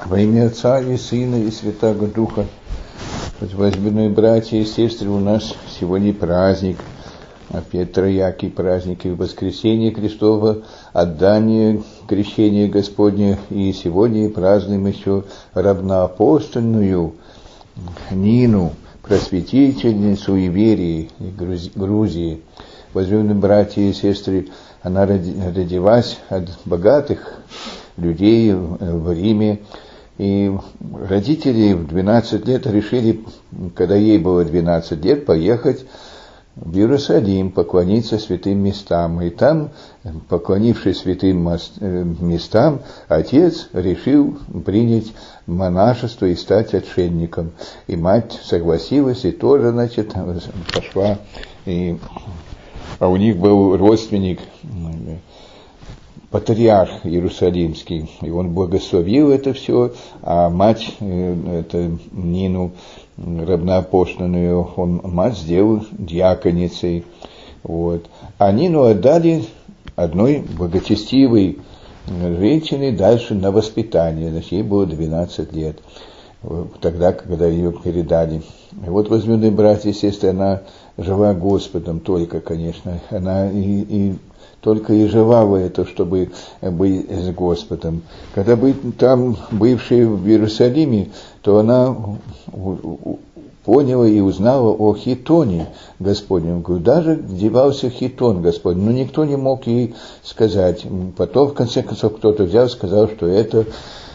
Во имя Отца и Сына и Святаго Духа. Возлюбленные братья и сестры, у нас сегодня праздник, опять троякий праздник, и воскресение Христово, отдание, крещение Господне, и сегодня празднуем еще равноапостольную Нину, просветительницу Иверии и Грузии. Возлюбленные братья и сестры, она родилась от богатых людей в Риме, и родители в 12 лет решили, когда ей было 12 лет, поехать в Иерусалим, поклониться святым местам. И там, поклонившись святым местам, отец решил принять монашество и стать отшельником. И мать согласилась, и тоже, пошла. А у них был родственник, патриарх Иерусалимский, и он благословил это все, а мать, Нину равноапостольную, мать сделал диаконицей. Вот. А Нину отдали одной благочестивой женщине дальше на воспитание, ей было 12 лет, тогда, когда ее передали. И вот, возлюбленные братья и сестры, она жила Господом только, конечно, она только и жила в это, чтобы быть с Господом. Когда там, бывшие в Иерусалиме, то она поняла и узнала о Хитоне Господнем. Куда же девался Хитон Господень? Но никто не мог ей сказать. Потом, в конце концов, кто-то взял и сказал, что это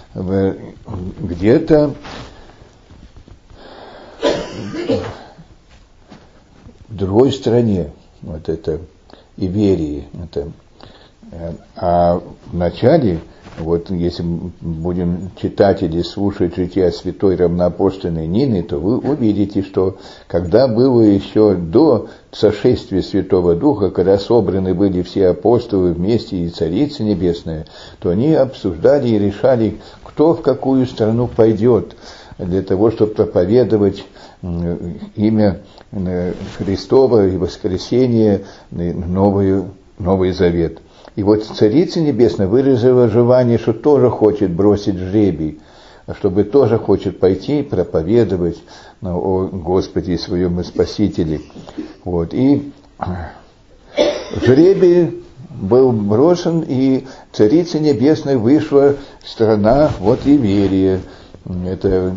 где-то в другой стране, вот это Иверии. А вначале, вот если будем читать или слушать жития святой равноапостольной Нины, то вы увидите, что когда было еще до сошествия Святого Духа, когда собраны были все апостолы вместе и Царица Небесная, то они обсуждали и решали, кто в какую страну пойдет для того, чтобы проповедовать имя Христово и воскресение, Новый Завет. И вот Царица Небесная выразила желание, что тоже хочет бросить жребий, чтобы тоже хочет пойти проповедовать о Господе и своем Спасителе. Вот. И жребий был брошен, и Царица Небесная вышла страна, вот Иверия. Это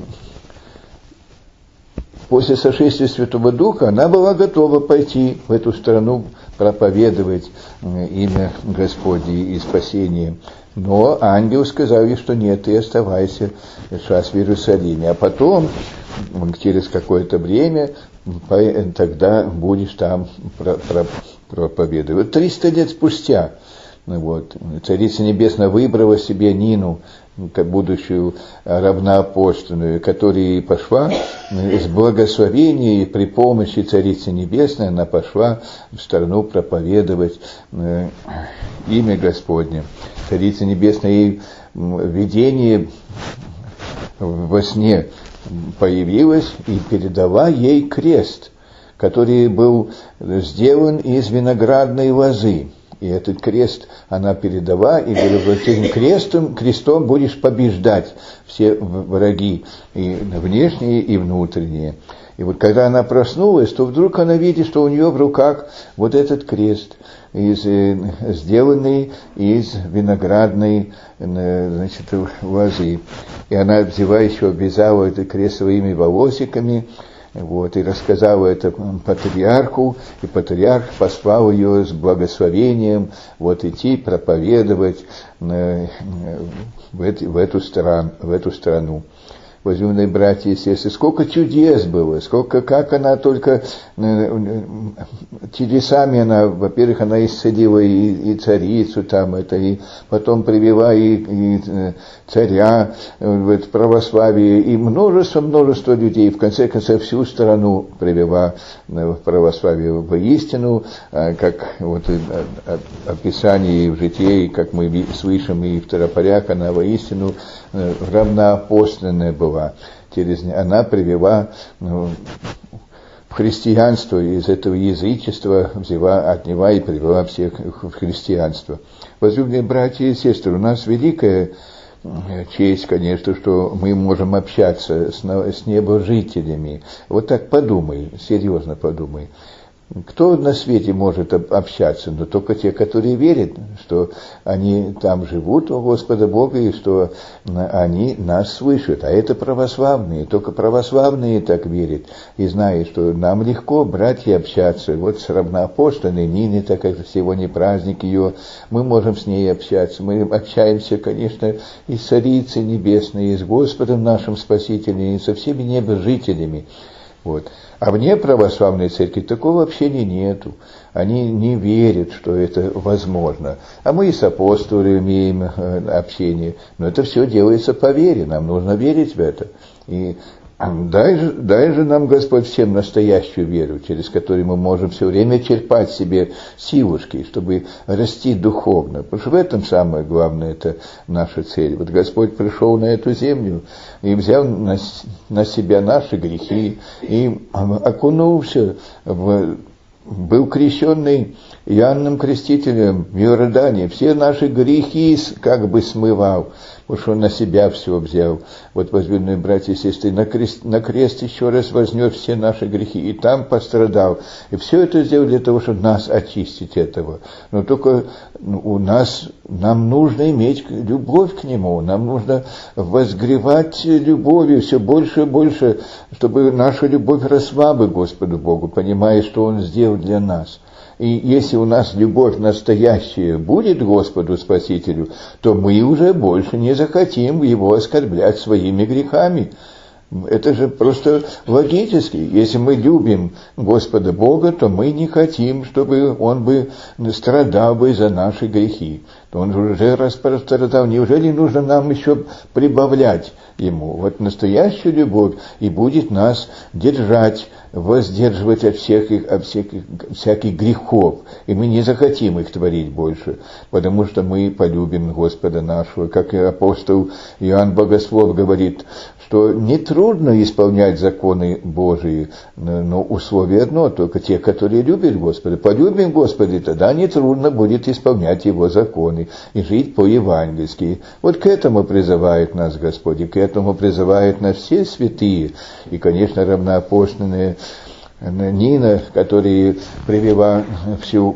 после сошествия Святого Духа она была готова пойти в эту страну проповедовать имя Господне и спасение. Но ангел сказал ей, что нет, ты оставайся сейчас в Иерусалиме. А потом, через какое-то время, тогда будешь там проповедовать. Вот 300 лет спустя Царица Небесная выбрала себе Нину, будущую равноапостольную, которая пошла с благословения, и при помощи Царицы Небесной она пошла в страну проповедовать имя Господне. Царица Небесная ей видение во сне появилась и передала ей крест, который был сделан из виноградной лозы. И этот крест она передала, и говорила, этим крестом будешь побеждать все враги, и внешние, и внутренние. И вот когда она проснулась, то вдруг она видит, что у нее в руках вот этот крест, сделанный из виноградной лозы. И она обвязала этот крест своими волосиками, и рассказала это патриарху, и патриарх послал ее с благословением идти проповедовать в эту страну. Возлюбленные братья и сестры, сколько чудес было, как она только чудесами во-первых, она исцелила и царицу и потом привела и царя в православие, и множество людей, в конце концов всю страну привела в православие воистину, как описание в житии, как мы слышим и в Тропарях, она воистину равноапостольная была. Она привела в христианство, из этого язычества отняла и привела всех в христианство. Возлюбленные братья и сестры, у нас великая честь, конечно, что мы можем общаться с небожителями. Вот так подумай, серьезно подумай. Кто на свете может общаться? Но только те, которые верят, что они там живут у Господа Бога и что они нас слышат. А это православные. Только православные так верят и знают, что нам легко, братья, общаться. Вот с равноапостольной Ниной, так как сегодня праздник ее, мы можем с ней общаться. Мы общаемся, конечно, и с Царицей Небесной, и с Господом нашим Спасителем, и со всеми небожителями. Вот. А вне православной церкви такого общения нету. Они не верят, что это возможно. А мы и с апостолами имеем общение. Но это все делается по вере. Нам нужно верить в это. И дай же нам, Господь, всем настоящую веру, через которую мы можем все время черпать себе силушки, чтобы расти духовно. Потому что в этом самое главное, это наша цель. Вот Господь пришел на эту землю и взял на себя наши грехи, и окунулся был крещенный Иоанном Крестителем в Иордане, все наши грехи как бы смывал, потому что он на себя все взял. Вот, возлюбленные братья и сестры, на крест еще раз вознес все наши грехи, и там пострадал. И все это сделал для того, чтобы нас очистить этого. Но только нам нужно иметь любовь к Нему, нам нужно возгревать любовью все больше и больше, чтобы наша любовь росла бы Господу Богу, понимая, что Он сделал для нас. И если у нас любовь настоящая будет к Господу Спасителю, то мы уже больше не захотим Его оскорблять своими грехами. Это же просто логически. Если мы любим Господа Бога, то мы не хотим, чтобы Он бы страдал бы за наши грехи. То Он уже распрострадал. Неужели нужно нам еще прибавлять Ему? Вот настоящая любовь и будет нас держать, воздерживать от всяких грехов. И мы не захотим их творить больше, потому что мы полюбим Господа нашего. Как и апостол Иоанн Богослов говорит, что нетрудно исполнять законы Божии, но условие одно, только те, которые любят Господа. Полюбим Господа, тогда нетрудно будет исполнять Его законы и жить по-евангельски. Вот к этому призывает нас Господь, и к этому призывают нас все святые. И, конечно, равноапостольные Нина, которая привела всю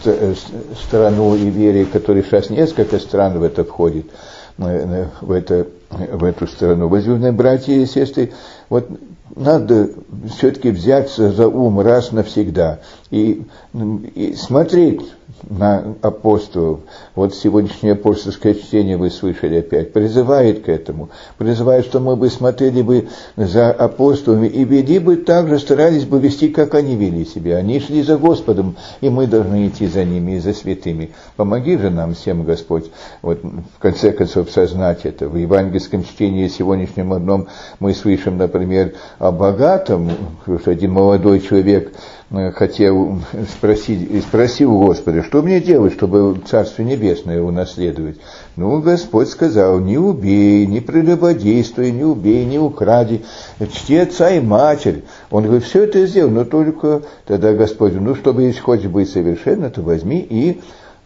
страну и вере, которая сейчас несколько стран в это входит, в эту страну. Возлюбленные братья и сестры, вот надо все-таки взяться за ум раз навсегда и смотреть на апостолов. Вот сегодняшнее апостольское чтение вы слышали опять, призывает к этому, призывает, что мы бы смотрели бы за апостолами и вели бы так же, старались бы вести, как они вели себя. Они шли за Господом, и мы должны идти за ними и за святыми. Помоги же нам всем, Господь, вот в конце концов сознать это. В евангельском чтении сегодняшнем одном мы слышим, например, о богатом, что один молодой человек хотел спросил Господа, что мне делать, чтобы Царство Небесное унаследовать? Ну, Господь сказал, не убей, не прелюбодействуй, не убей, не укради, чти отца и матерь. Он говорит, все это сделал, но только тогда Господь, чтобы если хочешь быть совершенно, то возьми и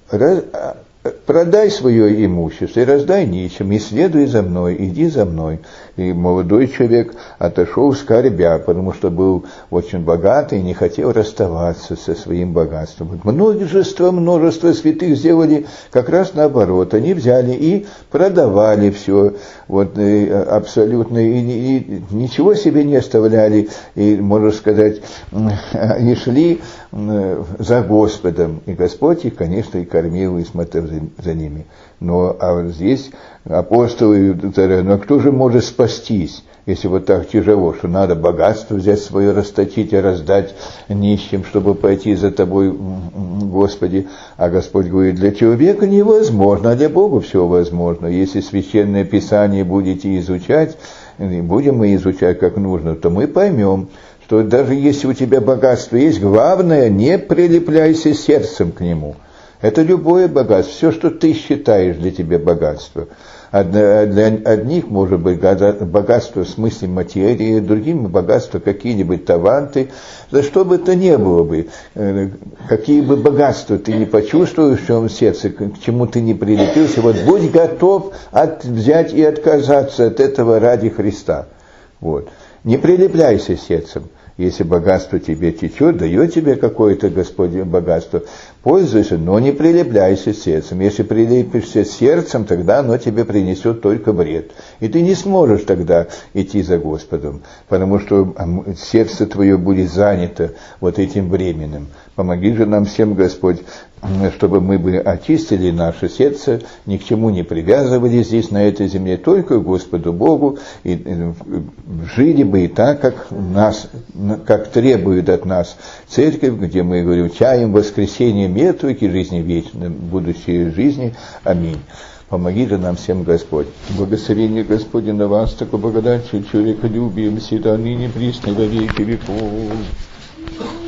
продай свое имущество и раздай нищим, и следуй за мной, иди за мной. И молодой человек отошел скорбя, потому что был очень богатый и не хотел расставаться со своим богатством. Множество святых сделали как раз наоборот. Они взяли и продавали все, абсолютно, и ничего себе не оставляли, и, можно сказать, они шли за Господом. И Господь их, конечно, и кормил, и смотрел за ними. Но здесь апостолы, ну а кто же может спастись, если вот так тяжело, что надо богатство взять свое, расточить и раздать нищим, чтобы пойти за тобой, Господи. А Господь говорит, для человека невозможно, а для Бога все возможно. Если Священное Писание будете изучать, и будем мы изучать как нужно, то мы поймем, что даже если у тебя богатство есть, главное, не прилепляйся сердцем к нему. Это любое богатство, все, что ты считаешь для тебя богатство. Для одних может быть богатство в смысле материи, другим богатство какие-нибудь таланты. За что бы то ни было бы, какие бы богатства ты не почувствуешь в своем сердце, к чему ты не прилепился, вот будь готов взять и отказаться от этого ради Христа. Вот. Не прилепляйся сердцем. Если богатство тебе течет, дает тебе какое-то Господь богатство, пользуйся, но не прилепляйся сердцем. Если прилепишься сердцем, тогда оно тебе принесет только вред. И ты не сможешь тогда идти за Господом, потому что сердце твое будет занято вот этим временем. Помоги же нам всем, Господь, чтобы мы бы очистили наше сердце, ни к чему не привязывались здесь, на этой земле, только к Господу Богу, и жили бы и так, как требует от нас церковь, где мы говорим, чаем воскресением эту и жизни вечной, будущей жизни. Аминь. Помоги же нам всем, Господь. Благословение Господне на вас, такой благодатью, человеколюбием, всегда ныне, присно, во веки веков.